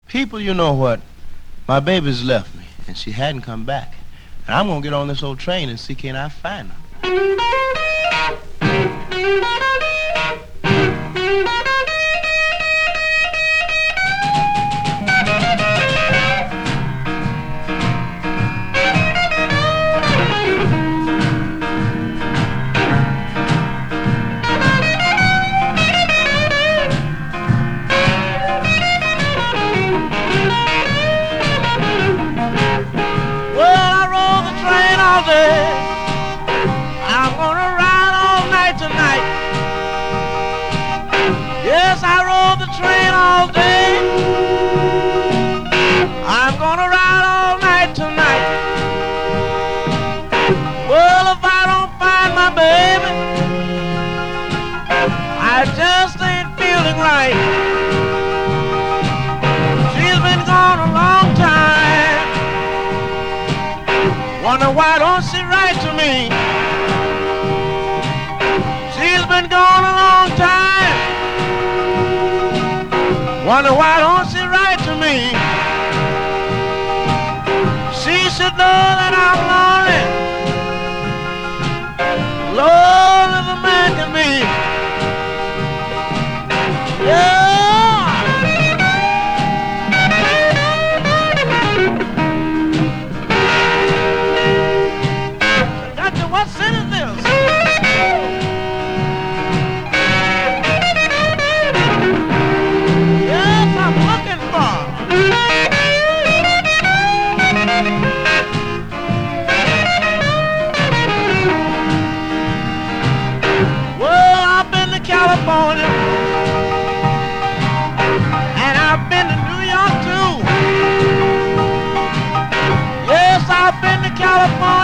People, you know what? My baby's left me, and she hadn't come back. And I'm gonna get on this old train and see can I find her. I'm gonna ride all night tonight. Yes, I rode the train all day. I'm gonna ride all night tonight. Well, if I don't find my baby, I just ain't feeling right. She's been gone a long time. Wonder why don't she write to me? She's been gone a long time. Wonder why don't she write to me? She should know that I'm lonely. Lonely as a man can be. Yeah. What sin is this? Yes, I'm looking for. Well, I've been to California, and I've been to New York too. Yes, I've been to California.